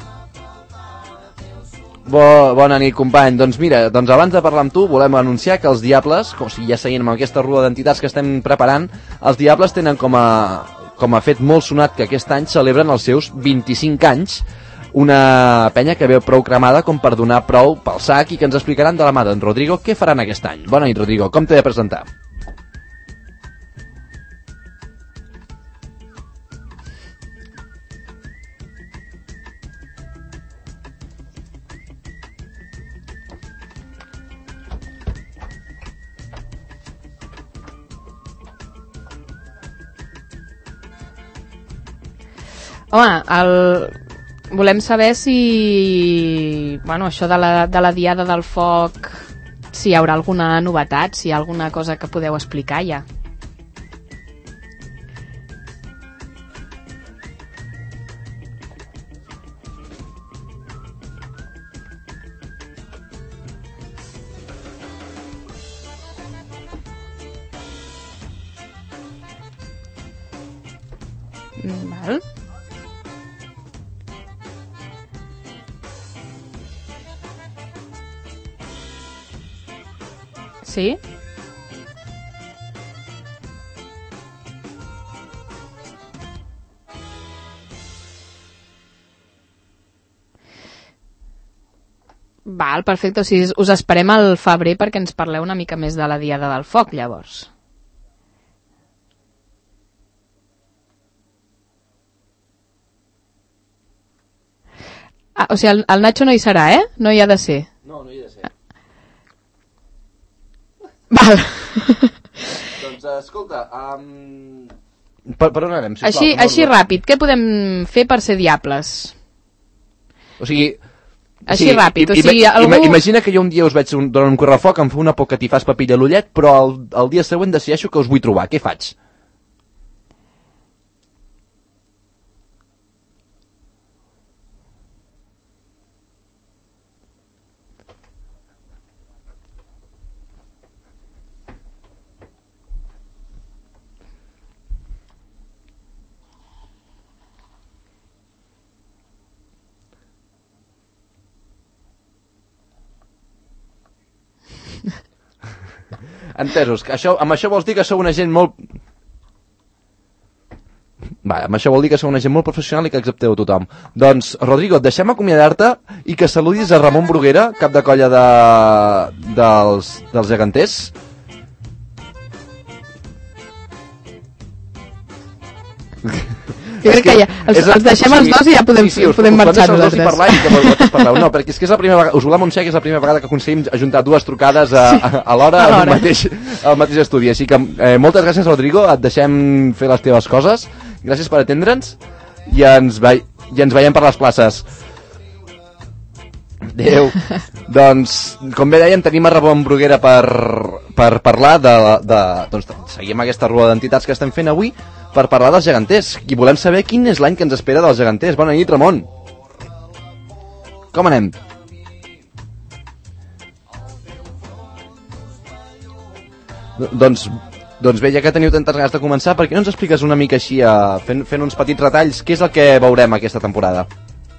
Bo, bona nit, company. Doncs mira, doncs abans de parlar amb tu, volem anunciar que els Diables, com si ja seguint amb aquesta rua d'entitats que estem preparant, els Diables tenen com a, com a fet molt sonat que aquest any celebren els seus vint-i-cinc anys, una penya que veu prou cremada com per donar prou pel sac i que ens explicaran de la mà d'en Rodrigo què faran aquest any. Bona nit, Rodrigo. Com t'he de presentar? Home, el... volem saber si... Bueno, això de la, de la Diada del Foc, si hi haurà alguna novetat, si hi ha alguna cosa que podeu explicar ja. Val. Sí? Val, perfecte. O sigui, us esperem al febrer perquè ens parleu una mica més de la Diada del Foc, llavors. Ah, o sigui, el, el Nacho no hi serà, eh? No hi ha de ser. No, no hi ha de ser. Val. Doncs escolta, um, Per, per on anem, sisplau? Així, No, així no. ràpid, què podem fer per ser diables? O sigui... Així sí, ràpid, i- o sigui, i- algú... Imagina que jo un dia us veig un, donar un correfoc, em fa una por que t'hi fas papilla a l'ullet, però el, el dia següent decideixo que us vull trobar. Què faig? Entesos, que això, amb això vols dir que sou una gent molt... Va, amb això vol dir que sou una gent molt professional i que accepteu tothom. Doncs, Rodrigo, deixem acomiadar-te i que saludis a Ramon Bruguera, cap de colla de... dels, dels geganters. Jo crec que ja, els, els deixem els dos i ja podem, sí, sí, us, podem us marxar us nosaltres. I parlar i que vosaltres parleu. No, perquè és que és la primera vegada, us volem anunciar que és la primera vegada que aconseguim ajuntar dues trucades a, a, a l'hora al mateix, al mateix estudi. Així que eh, moltes gràcies, Rodrigo, et deixem fer les teves coses. Gràcies per atendre'ns i ens, ve i ens veiem per les places. Adéu. Doncs, com bé dèiem, tenim a Ramon Bruguera per, per parlar de, de, doncs, seguim aquesta rua d'entitats que estem fent avui per parlar dels geganters. I volem saber quin és l'any que ens espera dels geganters. Bona nit, Ramon. Com anem? Doncs, doncs bé, ja que teniu tantes ganes de començar, per què no ens expliques una mica així, uh, fent, fent uns petits retalls, què és el que veurem aquesta temporada?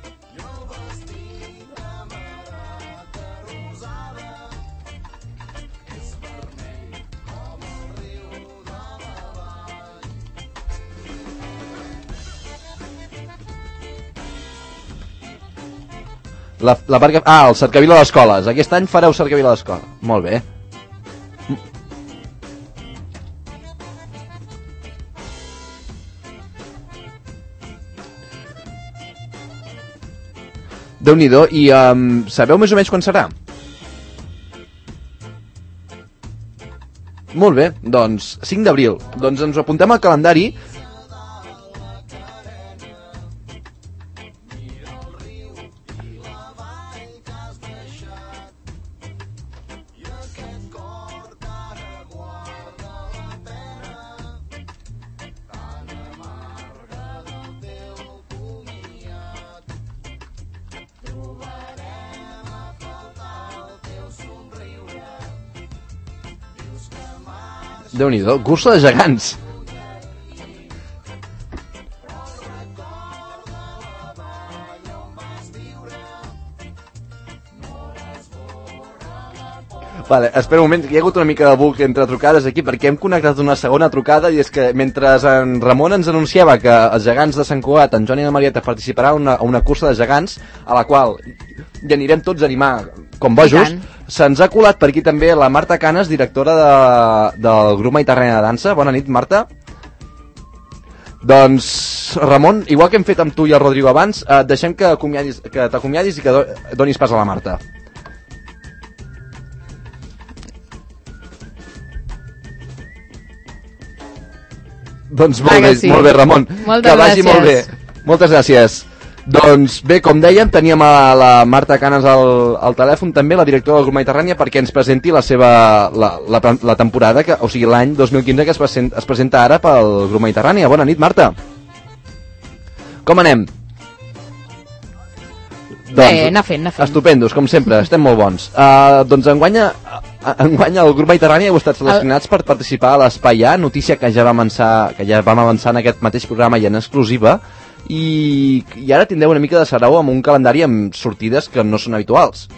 La, la barca... Ah, el cercavila a les escoles. Aquest any fareu cercavila a l'escola. Molt bé. Déu-n'hi-do. I um, sabeu més o menys quan serà? Molt bé, doncs cinc d'abril. Doncs ens ho apuntem al calendari. Déu-n'hi-do, cursa de gegants. Vale, espera un moment, hi ha hagut una mica de bug entre trucades aquí perquè hem connectat una segona trucada i és que mentre en Ramon ens anunciava que els gegants de Sant Cugat, en Joan i la Marieta, participaran a una, a una cursa de gegants a la qual hi anirem tots a animar com bojos, se'ns ha colat per aquí també la Marta Canes, directora de, del grup Mediterrani de dansa. Bona nit, Marta. Doncs, Ramon, igual que hem fet amb tu i el Rodrigo abans, eh, deixem que t'acomiadis i que do, donis pas a la Marta. Doncs molt bé, sí. Molt bé, Ramon. Moltes que vagi gràcies. molt bé. Moltes gràcies. Doncs bé, com dèiem, teníem a la Marta Canes al, al telèfon, també la directora del grup Mediterrània, perquè ens presenti la seva la, la, la temporada, que, o sigui l'any dos mil quinze que es, present, es presenta ara pel grup Mediterrània. Bona nit, Marta. Com anem? Doncs, bé, anar fent, anar fent. Estupendos, com sempre, estem molt bons. Uh, doncs enguanya, enguanya el grup Mediterrani heu estat seleccionats el... per participar a l'Espai A, notícia que ja vam avançar, que ja vam avançar en aquest mateix programa i en exclusiva, i, i ara tindreu una mica de sarau amb un calendari amb sortides que no són habituals.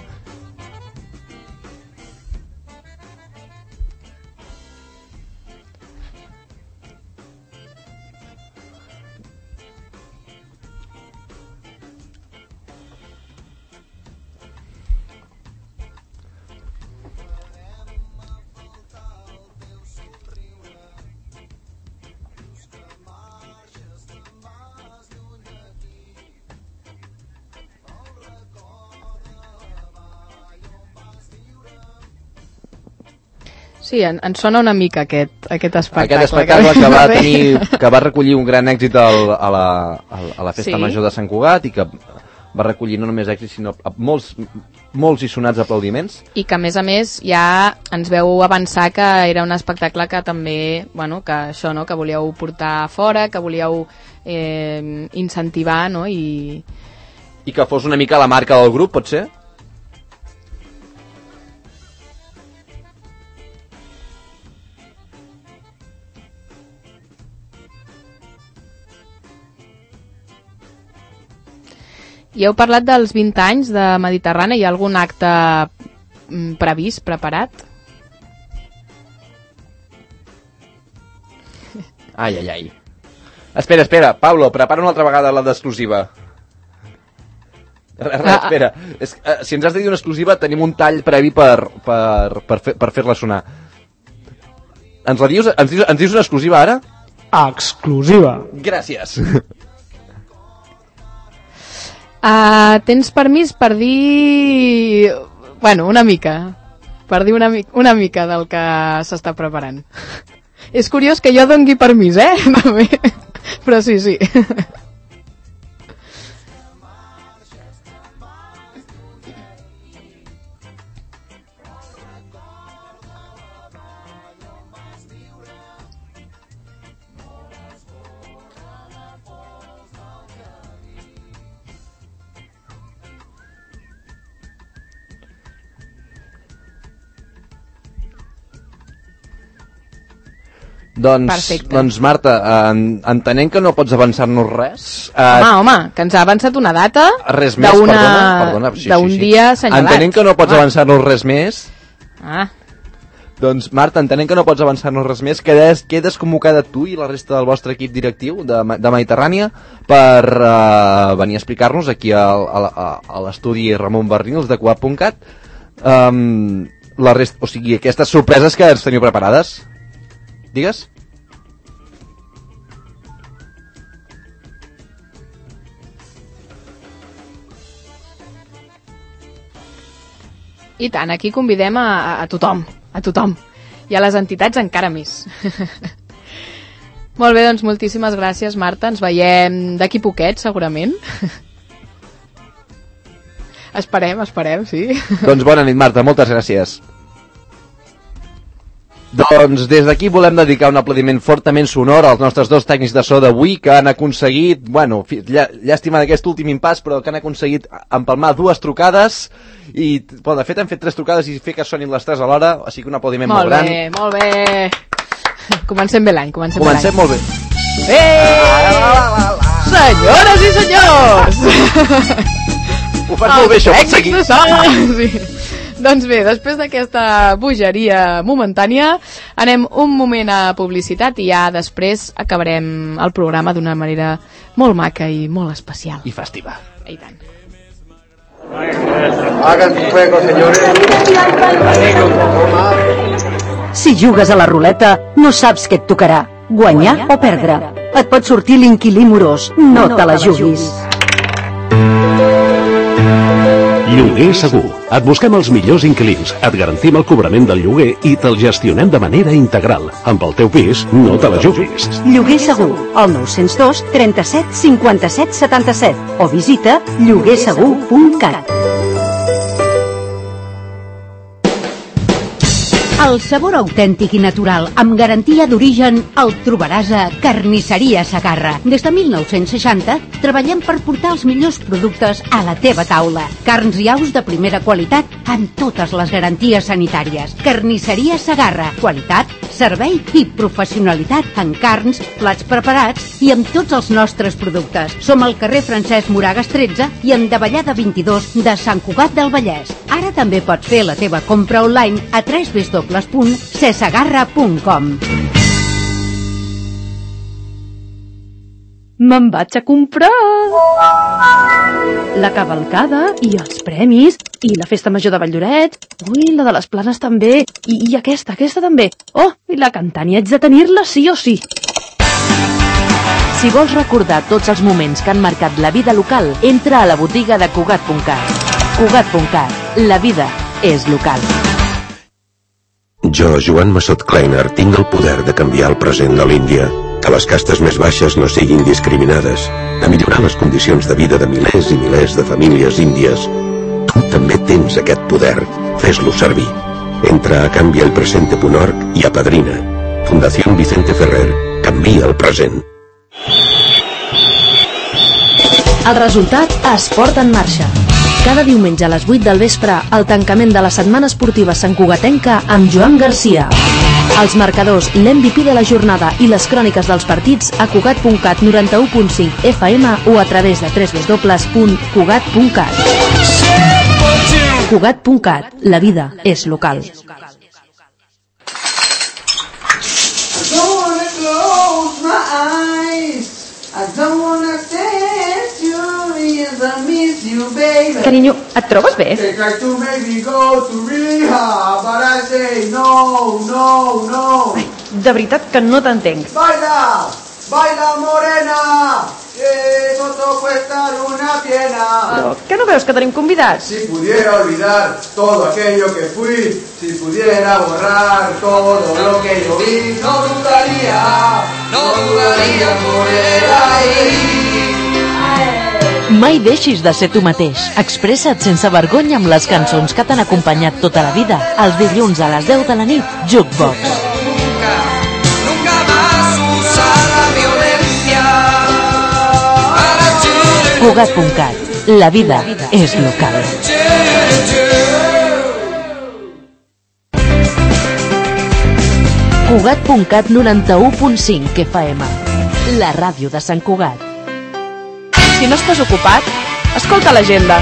Sí, en, ens sona una mica aquest, aquest espectacle. Aquest espectacle que, que, va, tenir, que va recollir un gran èxit al, a, la, a la Festa Sí. Major de Sant Cugat i que va recollir no només èxit, sinó molts, molts i sonats aplaudiments. I que, a més a més, ja ens veu avançar que era un espectacle que també, bueno, que això, no?, que volíeu portar fora, que volíeu eh, incentivar, no?, i... I que fos una mica la marca del grup, pot ser? I heu parlat dels vint anys de Mediterrània. Hi ha algun acte mm, previst, preparat? Ai, ai, ai. Espera, espera, Pablo, prepara una altra vegada la d'exclusiva. Res, res, espera. És, uh, si ens has de dir una exclusiva, tenim un tall previ per, per, per, fer, per fer-la sonar. Ens la dius, ens dius, ens dius una exclusiva ara? Exclusiva. Gràcies. Uh, tens permís per dir... Bueno, una mica. Per dir una, mi una mica del que s'està preparant. És curiós que jo dongui permís, eh? Però sí, sí. Doncs, Perfecte. doncs Marta, en, entenent que no pots avançar-nos res... Eh, Home, home, que ens ha avançat una data res més, perdona, perdona, sí, d'un sí, sí. dia assenyalat. Entenent que no pots Home. avançar-nos res més... Ah. Doncs Marta, entenent que no pots avançar-nos res més, quedes, quedes convocada tu i la resta del vostre equip directiu de, de Mediterrània per uh, venir a explicar-nos aquí a, a, a l'estudi Ramon Barnils de Cugat punt cat um, la resta, o sigui, aquestes sorpreses que ens teniu preparades. Digues? I tant, aquí convidem a, a tothom, a tothom. I a les entitats encara més. Molt bé, doncs moltíssimes gràcies, Marta. Ens veiem d'aquí poquet, segurament. Esperem, esperem, sí. Doncs bona nit, Marta, moltes gràcies. Doncs des d'aquí volem dedicar un aplaudiment fortament sonor als nostres dos tècnics de so d'avui que han aconseguit, bueno, llà, llàstima d'aquest últim impàs, però que han aconseguit empalmar dues trucades i, bueno, de fet han fet tres trucades i fer que sonin les tres alhora, així que un aplaudiment molt, molt gran. bé, molt bé. Comencem bé l'any, comencem, Comencem bé molt bé. Eh! Senyores i senyors! Ho fas molt bé, això, pots seguir. Sí. Doncs bé, després d'aquesta bogeria momentània, anem un moment a publicitat i ja després acabarem el programa d'una manera molt maca i molt especial. I festiva. I tant. Hagan su juego, señores. Si jugues a la ruleta, no saps què et tocarà, guanyar o perdre. Et pot sortir l'inquilí morós, no te la juguis. Lloguer segur. Et busquem els millors inquilins, et garantim el cobrament del lloguer i te'l gestionem de manera integral. Amb el teu pis, no te la juguis. Lloguer segur, al nou zero dos, trenta-set, cinquanta-set, setanta-set o visita lloguer segur punt cat. El sabor autèntic i natural, amb garantia d'origen, el trobaràs a Carnisseria Segarra. Des de mil nou-cents seixanta treballem per portar els millors productes a la teva taula. Carns i aus de primera qualitat amb totes les garanties sanitàries. Carnisseria Segarra. Qualitat, servei i professionalitat en carns, plats preparats i amb tots els nostres productes. Som al carrer Francesc Moragas tretze i en Davallada vint-i-dos de Sant Cugat del Vallès. Ara també pots fer la teva compra online a w w w punt cesegarra punt com. Me'n vaig a comprar la cavalcada i els premis i la festa major de Valldorets. Ui, la de les Planes també. I, i aquesta, aquesta també. Oh, i la Cantània, haig de tenir-la sí o sí. Si vols recordar tots els moments que han marcat la vida local, entra a la botiga de Cugat punt cat. Cugat punt cat. La vida és local. Jo, Joan Massot Kleiner, tinc el poder de canviar el present de l'Índia, que les castes més baixes no siguin discriminades, de millorar les condicions de vida de milers i milers de famílies índies. Tu també tens aquest poder, fes-lo servir. Entra a canvia el presente punt org i apadrina. Fundació Vicente Ferrer, canvia el present. El resultat es porta en marxa. Cada diumenge a les vuit del vespre, el tancament de la setmana esportiva santcugatenca amb Joan Garcia. Els marcadors, l'M V P de la jornada i les cròniques dels partits a Cugat punt cat noranta-u punt cinc F M o a través de w w w punt cugat punt cat. Cugat punt cat, la vida és local. I don't wanna close my eyes. I don't wanna stand you as I miss you, baby. Carinyo, et trobes bé? They try to make me go to rehab, but I say no, no, no. Ai, de veritat que no t'entenc. Baila, baila morena, que todo cuesta una piena. Però que no veus que tenim convidats? Si pudiera olvidar todo aquello que fui, si pudiera borrar todo lo que yo vi, no dudaría, no dudaría por el aire. Mai deixis de ser tu mateix. Expressa't sense vergonya amb les cançons que t'han acompanyat tota la vida. Els dilluns a les deu de la nit, Jukebox. Nunca, nunca más usar la violencia. Cugat punt cat. La vida és local. Cugat punt cat noranta-u punt cinc F M. La ràdio de Sant Cugat. Si no estàs ocupat, escolta l'agenda.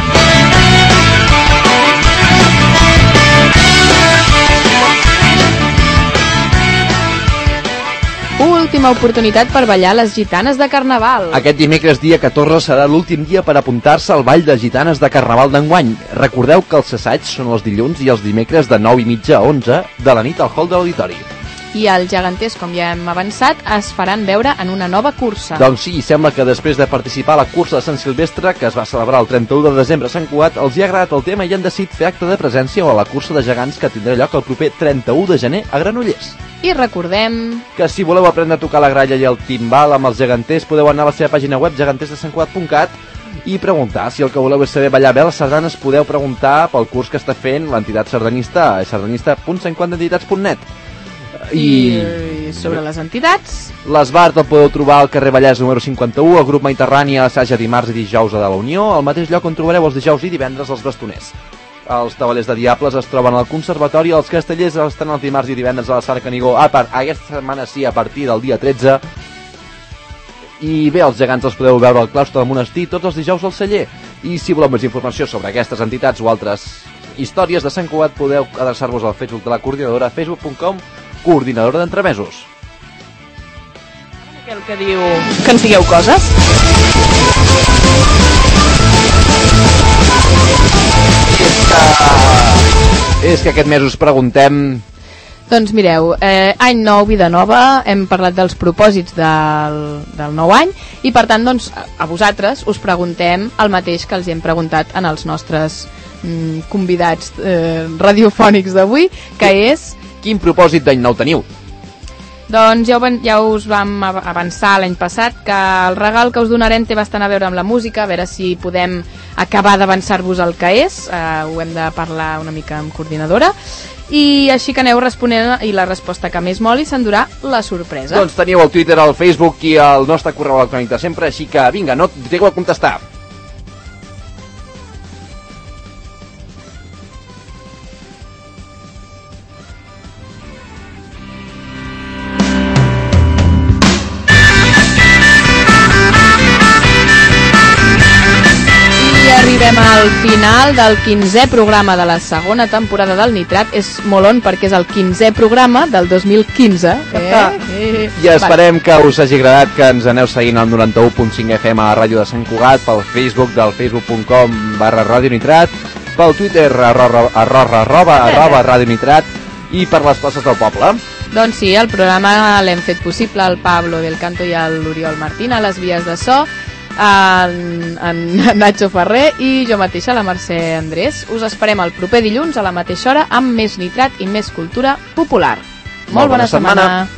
Última oportunitat per ballar les gitanes de Carnaval. Aquest dimecres dia catorze serà l'últim dia per apuntar-se al ball de gitanes de Carnaval d'enguany. Recordeu que els assaigs són els dilluns i els dimecres de nou i mitja a onze de la nit al hall de l'auditori. I els geganters, com ja hem avançat, es faran veure en una nova cursa. Doncs sí, sembla que després de participar a la cursa de Sant Silvestre, que es va celebrar el trenta-u de desembre a Sant Cugat, els hi ha agradat el tema i han decidit fer acte de presència a la cursa de gegants que tindrà lloc el proper trenta-u de gener a Granollers. I recordem que si voleu aprendre a tocar la gralla i el timbal amb els geganters, podeu anar a la seva pàgina web geganters de sant cugat punt cat i preguntar. Si el que voleu és saber ballar bé les sardanes, podeu preguntar pel curs que està fent l'entitat sardanista a sardanista punt sant cugat entitats punt net. I... I sobre les entitats, l'Esbart el podeu trobar al carrer Vallès número cinquanta-u, el grup Mediterrani assaja dimarts i dijous a de la Unió, al mateix lloc on trobareu els dijous i divendres els bastoners. Els tabalers de Diables es troben al Conservatori, els castellers estan els dimarts i divendres a la Sala Canigó, a part, aquesta setmana sí, a partir del dia tretze. I bé, els gegants els podeu veure al claustre del monestir tots els dijous al celler. I si voleu més informació sobre aquestes entitats o altres històries de Sant Cugat, podeu adreçar-vos al Facebook de la coordinadora, facebook punt com, coordinadora d'entremesos. Aquell que diu que ens digueu coses. És que, és que aquest mes us preguntem... Doncs mireu, eh, any nou, vida nova, hem parlat dels propòsits del, del nou any i per tant doncs, a vosaltres us preguntem el mateix que els hem preguntat en els nostres mm, convidats eh, radiofònics d'avui, que és... Quin propòsit d'any nou teniu? Doncs ja, ja us vam avançar l'any passat que el regal que us donarem té bastant a veure amb la música, a veure si podem acabar d'avançar-vos el que és, eh, ho hem de parlar una mica amb coordinadora, i així que aneu responent i la resposta que més moli s'endurà la sorpresa. Doncs teniu el Twitter, el Facebook i el nostre correu electrònic de sempre, així que vinga, no trigueu a contestar. Arribem al final del quinzè programa de la segona temporada del Nitrat. És molt on perquè és el quinzè programa del dos mil quinze. Eh? Eh. I esperem que us hagi agradat, que ens aneu seguint al noranta-u punt cinc F M a la ràdio de Sant Cugat, pel Facebook del facebook punt com barra Ràdio Nitrat, pel Twitter arroba, arroba, arroba, arroba Ràdio Nitrat i per les places del poble. Doncs sí, el programa l'hem fet possible el Pablo del Canto i l'Oriol Martín a les vies de so. en, en Nacho Ferrer i jo mateixa, la Mercè Andrés. Us esperem el proper dilluns a la mateixa hora amb més nitrat i més cultura popular. Molt, Molt bona, bona setmana. setmana.